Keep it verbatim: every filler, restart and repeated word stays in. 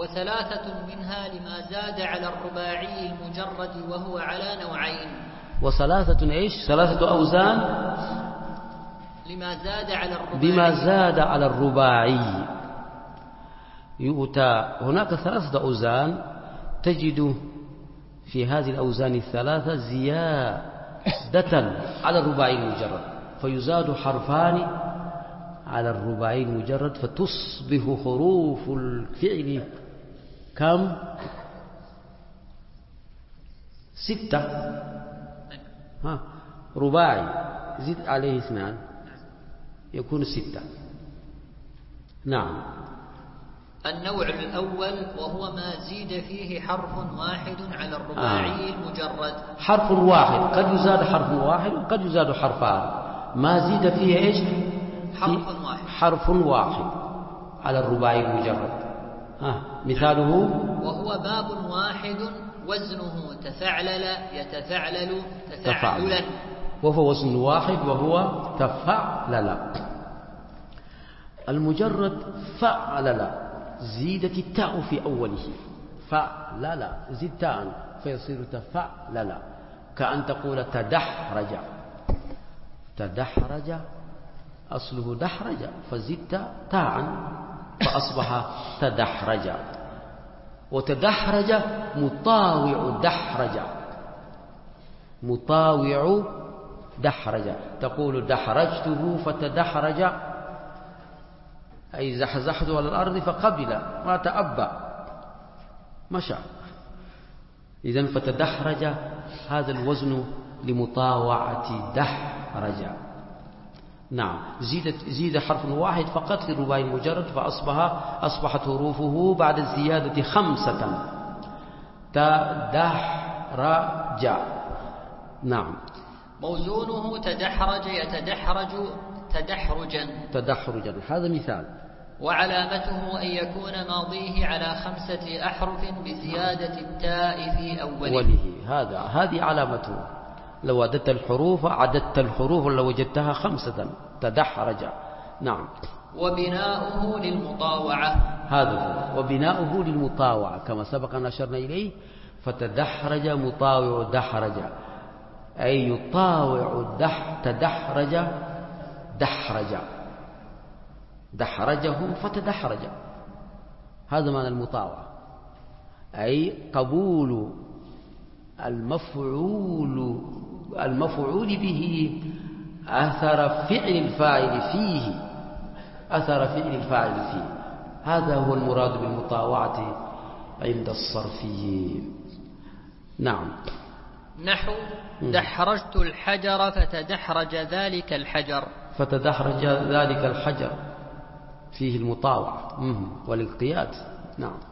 وثلاثة منها لما زاد على الرباعي المجرد وهو على نوعين. وثلاثة إيش؟ ثلاثة أوزان لما زاد على الرباعي بما زاد على الرباعي. يؤتى هناك ثلاثة أوزان تجد في هذه الأوزان الثلاثة زيادة على الرباعي المجرد، فيزاد حرفان على الرباعي المجرد فتصبح حروف الفعل كم؟ ستة. ها رباعي زد عليه اثنان يكون ستة. نعم. النوع الأول وهو ما زيد فيه حرف واحد على الرباعي آه. المجرد. حرف واحد، قد يزاد حرف واحد وقد يزاد حرفان. ما زيد فيه ايش؟ حرف واحد. حرف واحد على الرباعي المجرد. ها مثاله وهو باب واحد وزنه تفعلل يتفعلل تفعللا، وهو وزن واحد وهو تفعلل. المجرد فعلل زيدت التاء في أوله، فعلل زد تاء فيصير تفعلل، كأن تقول تدحرج. تدحرج أصله دحرج فزدت تاء فأصبح تدحرج. وتدحرج مطاوع دحرج، مطاوع دحرج، تقول دحرجته فتدحرج أي زحزحته على الأرض فقبل ما تأبى مشى. إذن فتدحرج هذا الوزن لمطاوعة دحرج. نعم. زيد زيد حرف واحد فقط في الرباعي المجرد فأصبح أصبحت حروفه بعد الزيادة خمسة. تدحرج. نعم. موزونه تدحرج يتدحرج تدحرجا. تدحرجا هذا مثال. وعلامته أن يكون ماضيه على خمسة أحرف بزيادة التاء في أوله. وله هذا هذه علامته. لو عددت الحروف عددت الحروف لو وجدتها خمسة. تدحرج. نعم. وبناؤه للمطاوعة. هذا هو. وبناؤه للمطاوعة كما سبق أن أشرنا إليه. فتدحرج مطاوع دحرج أي يطاوع دح تدحرج دحرج، دحرجه فتدحرج. هذا معنى المطاوعة، أي قبول المفعول المفعول به أثر فعل الفاعل فيه، أثر فعل الفاعل فيه. هذا هو المراد بالمطاوعة عند الصرفيين. نعم. نحو دحرجت الحجر فتدحرج ذلك الحجر. فتدحرج ذلك الحجر فيه المطاوعة والانقياد. نعم.